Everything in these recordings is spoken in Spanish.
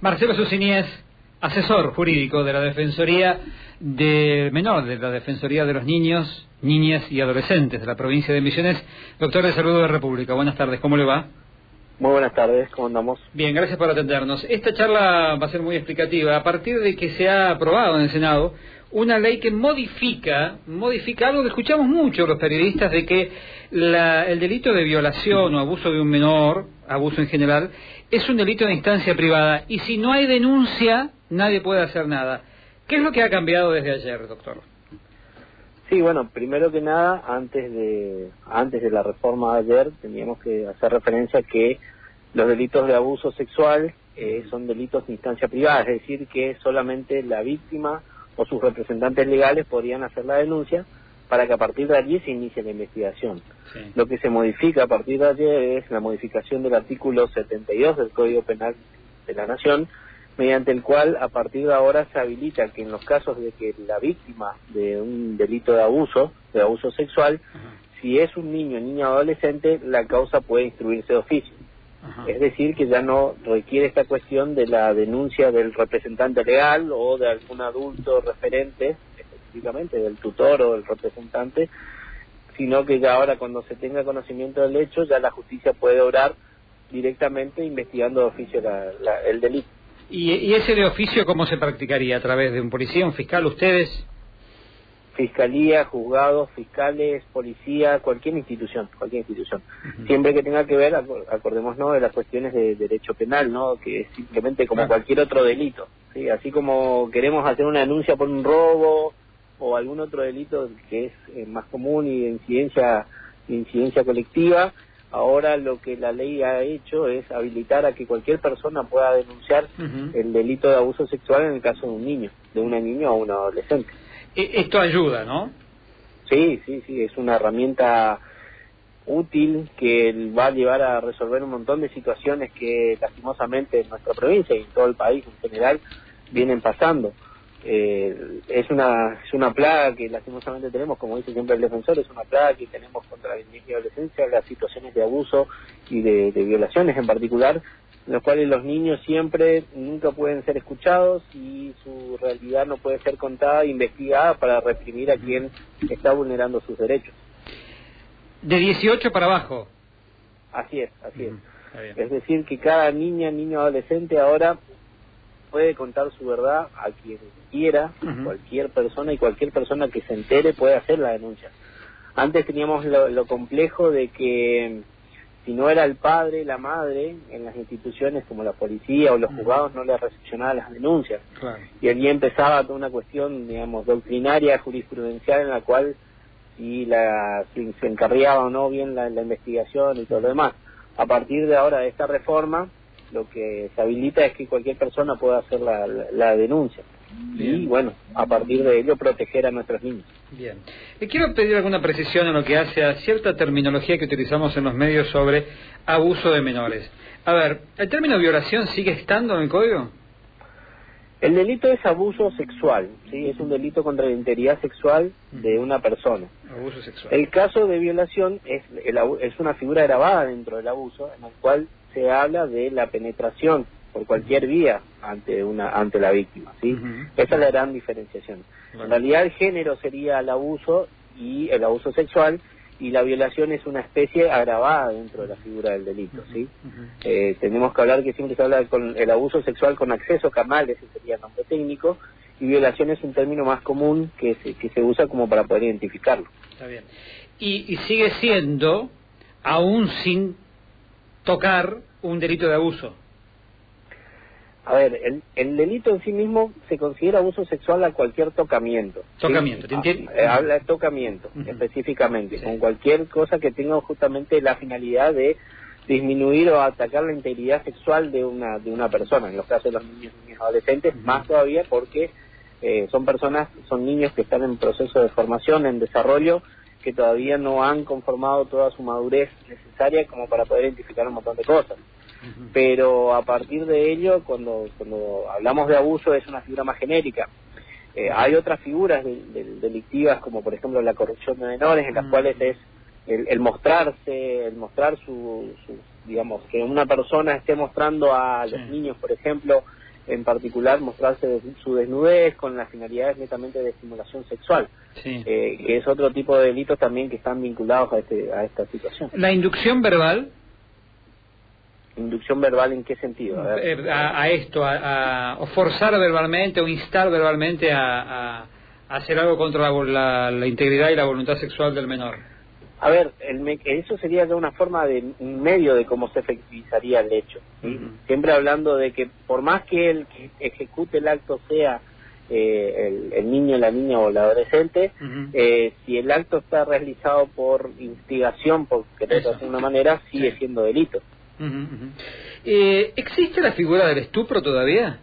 Marcelo Susiniez, asesor jurídico de la Defensoría del Menor, de la Defensoría de los Niños, Niñas y Adolescentes de la provincia de Misiones. Doctor de Salud de la República, buenas tardes, ¿cómo le va? Muy buenas tardes, ¿cómo andamos? Bien, gracias por atendernos. Esta charla va a ser muy explicativa. A partir de que se ha aprobado en el Senado una ley que modifica algo que escuchamos mucho los periodistas, de que el delito de violación o abuso de un menor, abuso en general, es un delito de instancia privada, y si no hay denuncia, nadie puede hacer nada. ¿Qué es lo que ha cambiado desde ayer, doctor? Sí, bueno, primero que nada, antes de la reforma de ayer, teníamos que hacer referencia a que los delitos de abuso sexual son delitos de instancia privada, es decir, que solamente la víctima o sus representantes legales podrían hacer la denuncia para que a partir de allí se inicie la investigación. Sí. Lo que se modifica a partir de ayer es la modificación del artículo 72 del Código Penal de la Nación, mediante el cual a partir de ahora se habilita que en los casos de que la víctima de un delito de abuso sexual, si es un niño o niña adolescente, la causa puede instruirse de oficio. Es decir, que ya no requiere esta cuestión de la denuncia del representante legal o de algún adulto referente, específicamente del tutor o del representante, sino que ya ahora, cuando se tenga conocimiento del hecho, ya la justicia puede obrar directamente investigando de oficio el delito. ¿Y ese de oficio cómo se practicaría? ¿A través de un policía, un fiscal, ustedes? Fiscalía, juzgados, fiscales, policía, cualquier institución. Siempre que tenga que ver, acordémonos de las cuestiones de derecho penal, ¿no? Que es simplemente como cualquier otro delito, ¿sí? Así como queremos hacer una denuncia por un robo o algún otro delito que es más común y de incidencia colectiva, ahora lo que la ley ha hecho es habilitar a que cualquier persona pueda denunciar el delito de abuso sexual en el caso de un niño, de una niña o un adolescente. Esto ayuda, ¿no? Sí, es una herramienta útil que va a llevar a resolver un montón de situaciones que lastimosamente en nuestra provincia y en todo el país en general vienen pasando. Es una plaga que lastimosamente tenemos, como dice siempre el defensor, es una plaga que tenemos contra la niñez y adolescencia, las situaciones de abuso y de violaciones en particular, en los cuales los niños nunca pueden ser escuchados y su realidad no puede ser contada e investigada para reprimir a quien está vulnerando sus derechos. De 18 para abajo. Así es. Es decir, que cada niña, niño, adolescente ahora puede contar su verdad a quien quiera, cualquier persona, y cualquier persona que se entere puede hacer la denuncia. Antes teníamos lo complejo de que si no era el padre, la madre, en las instituciones como la policía o los juzgados no le recepcionaban las denuncias. Claro. Y allí empezaba toda una cuestión, digamos, doctrinaria, jurisprudencial, en la cual si se encarriaba o no bien la investigación y todo lo demás. A partir de ahora de esta reforma, lo que se habilita es que cualquier persona pueda hacer la denuncia. Bien. Y bueno, a partir de ello proteger a nuestros niños. Bien. Le quiero pedir alguna precisión en lo que hace a cierta terminología que utilizamos en los medios sobre abuso de menores. A ver, ¿el término violación sigue estando en el código? El delito es abuso sexual, ¿sí? Es un delito contra la integridad sexual de una persona. Abuso sexual. El caso de violación es una figura grabada dentro del abuso, en el cual se habla de la penetración por cualquier vía ante la víctima, ¿sí? Esa es la gran diferenciación. En realidad el género sería el abuso y el abuso sexual, y la violación es una especie agravada dentro de la figura del delito, ¿sí? Tenemos que hablar que siempre se habla con el abuso sexual con acceso carnal, ese sería el nombre técnico, y violación es un término más común que se usa como para poder identificarlo. Está bien. Y sigue siendo, aún sin tocar, un delito de abuso. A ver, el delito en sí mismo se considera abuso sexual a cualquier tocamiento. Tocamiento, ¿te entiendes? Habla de tocamiento, específicamente, con cualquier cosa que tenga justamente la finalidad de disminuir o atacar la integridad sexual de una persona. En los casos de los niños y niñas adolescentes, más todavía, porque son niños que están en proceso de formación, en desarrollo, que todavía no han conformado toda su madurez necesaria como para poder identificar un montón de cosas. Pero a partir de ello, cuando hablamos de abuso, es una figura más genérica. Hay otras figuras delictivas, como por ejemplo la corrupción de menores, en las cuales es el mostrar digamos, que una persona esté mostrando a los niños, por ejemplo, en particular mostrarse su desnudez con las finalidades netamente de estimulación sexual, que es otro tipo de delitos también que están vinculados a esta situación. ¿La inducción verbal? ¿Inducción verbal en qué sentido? O forzar verbalmente o instar verbalmente a hacer algo contra la integridad y la voluntad sexual del menor. A ver, eso sería de una forma un medio de cómo se efectivizaría el hecho, ¿sí? Siempre hablando de que por más que el que ejecute el acto sea el niño, la niña o el adolescente, si el acto está realizado por instigación, por querer de alguna manera, sigue siendo delito. ¿Existe la figura del estupro todavía?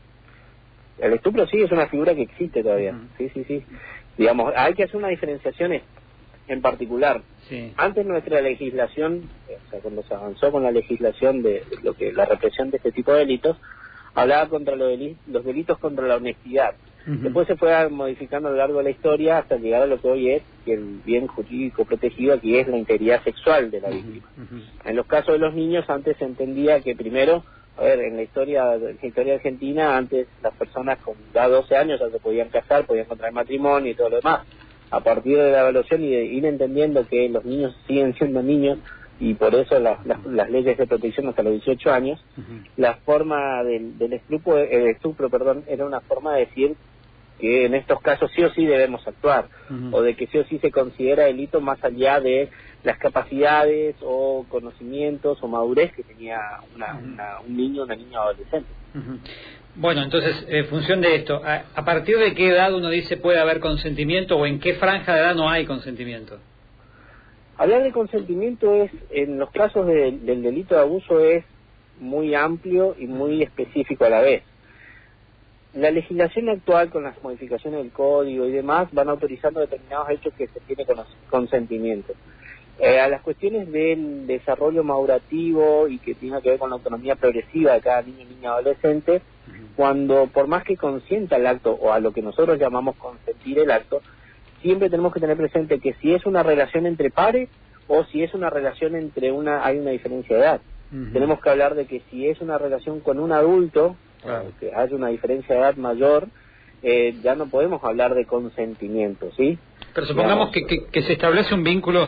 El estupro sí es una figura que existe todavía, sí. Digamos, hay que hacer una diferenciación en particular. Antes nuestra legislación, o sea, cuando se avanzó con la legislación de la represión de este tipo de delitos, hablaba contra los delitos contra la honestidad. Después se fue modificando a lo largo de la historia hasta llegar a lo que hoy es el bien jurídico protegido, aquí es la integridad sexual de la víctima. En los casos de los niños antes se entendía que primero, a ver, en la historia argentina, antes las personas con ya 12 años ya se podían casar, podían contraer matrimonio y todo lo demás. A partir de la evaluación y de ir entendiendo que los niños siguen siendo niños y por eso las leyes de protección hasta los 18 años, la forma del estupro, era una forma de decir que en estos casos sí o sí debemos actuar, o de que sí o sí se considera delito más allá de las capacidades o conocimientos o madurez que tenía un niño o una niña adolescente. Bueno, entonces, en función de esto, ¿a partir de qué edad uno dice puede haber consentimiento o en qué franja de edad no hay consentimiento? Hablar de consentimiento en los casos del delito de abuso es muy amplio y muy específico a la vez. La legislación actual, con las modificaciones del código y demás, van autorizando determinados hechos que se tiene consentimiento. A las cuestiones del desarrollo madurativo y que tiene que ver con la autonomía progresiva de cada niño, niña, adolescente, cuando por más que consienta el acto o a lo que nosotros llamamos consentir el acto, siempre tenemos que tener presente que si es una relación entre pares o si es una relación hay una diferencia de edad. Tenemos que hablar de que si es una relación con un adulto, que haya una diferencia de edad mayor, ya no podemos hablar de consentimiento, ¿sí? Pero supongamos que se establece un vínculo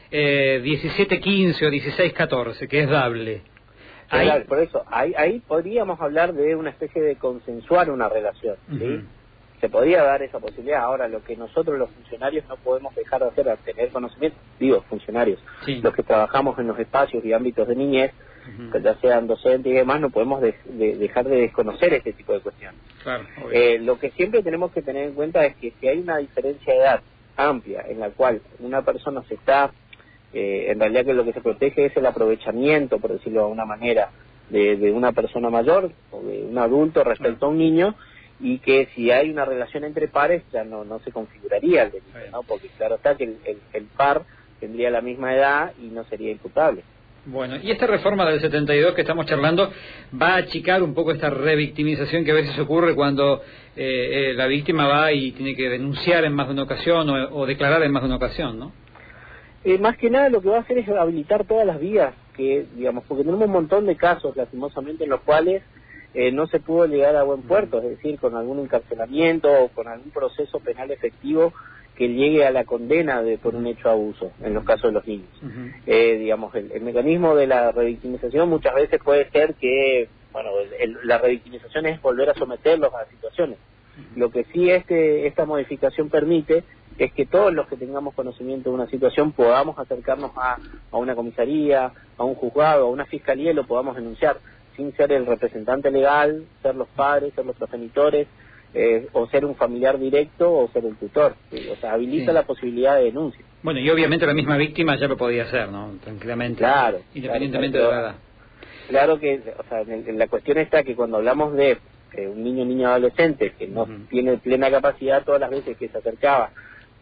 17-15 o 16-14, que es dable. Claro, por eso, ahí podríamos hablar de una especie de consensuar una relación, ¿sí? Se podría dar esa posibilidad. Ahora, lo que nosotros los funcionarios no podemos dejar de hacer al tener conocimiento, funcionarios, los que trabajamos en los espacios y ámbitos de niñez, que ya sean docentes y demás, no podemos dejar de desconocer este tipo de cuestiones. Claro, lo que siempre tenemos que tener en cuenta es que si hay una diferencia de edad amplia en la cual una persona se está, en realidad que lo que se protege es el aprovechamiento, por decirlo de alguna manera, de una persona mayor o de un adulto respecto a un niño, y que si hay una relación entre pares ya no se configuraría el delito, ¿no? Porque claro está que el par tendría la misma edad y no sería imputable. Bueno, y esta reforma del 72 que estamos charlando va a achicar un poco esta revictimización que a veces ocurre cuando la víctima va y tiene que denunciar en más de una ocasión o declarar en más de una ocasión, ¿no? Más que nada lo que va a hacer es habilitar todas las vías que, digamos, porque tenemos un montón de casos, lastimosamente, en los cuales no se pudo llegar a buen puerto, es decir, con algún encarcelamiento o con algún proceso penal efectivo que llegue a la condena por un hecho de abuso, en los casos de los niños. Digamos, el mecanismo de la revictimización muchas veces puede ser que, bueno, la revictimización es volver a someterlos a situaciones. Lo que sí esta modificación permite es que todos los que tengamos conocimiento de una situación podamos acercarnos a una comisaría, a un juzgado, a una fiscalía y lo podamos denunciar, sin ser el representante legal, ser los padres, ser los progenitores, o ser un familiar directo o ser el tutor. ¿Sí? O sea, habilita la posibilidad de denuncia. Bueno, y obviamente la misma víctima ya lo podía hacer, ¿no? Tranquilamente. Claro. Independientemente de la edad. Claro que, o sea, la cuestión está que cuando hablamos de un niño o niña adolescente que no tiene plena capacidad, todas las veces que se acercaba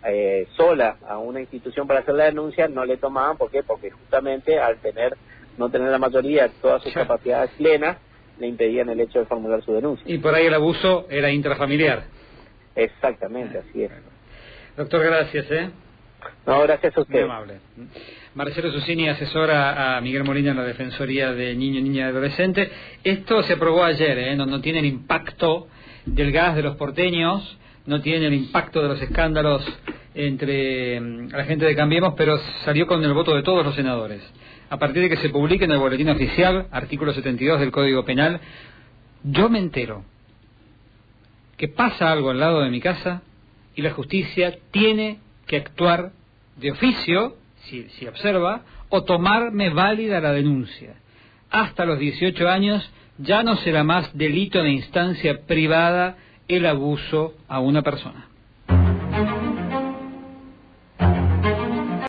sola a una institución para hacer la denuncia, no le tomaban. ¿Por qué? Porque justamente al no tener la mayoría todas sus capacidades plenas, le impedían el hecho de formular su denuncia. Y por ahí el abuso era intrafamiliar. Exactamente, así es. Doctor, gracias. No, gracias a usted. Muy amable. Marcelo Susini asesora a Miguel Molina en la Defensoría de Niño, Niña y Adolescente. Esto se aprobó ayer, no tiene el impacto del gas de los porteños, no tiene el impacto de los escándalos entre la gente de Cambiemos, pero salió con el voto de todos los senadores. A partir de que se publique en el Boletín Oficial, artículo 72 del Código Penal, yo me entero que pasa algo al lado de mi casa y la justicia tiene que actuar de oficio, si observa, o tomarme válida la denuncia. Hasta los 18 años ya no será más delito de instancia privada el abuso a una persona.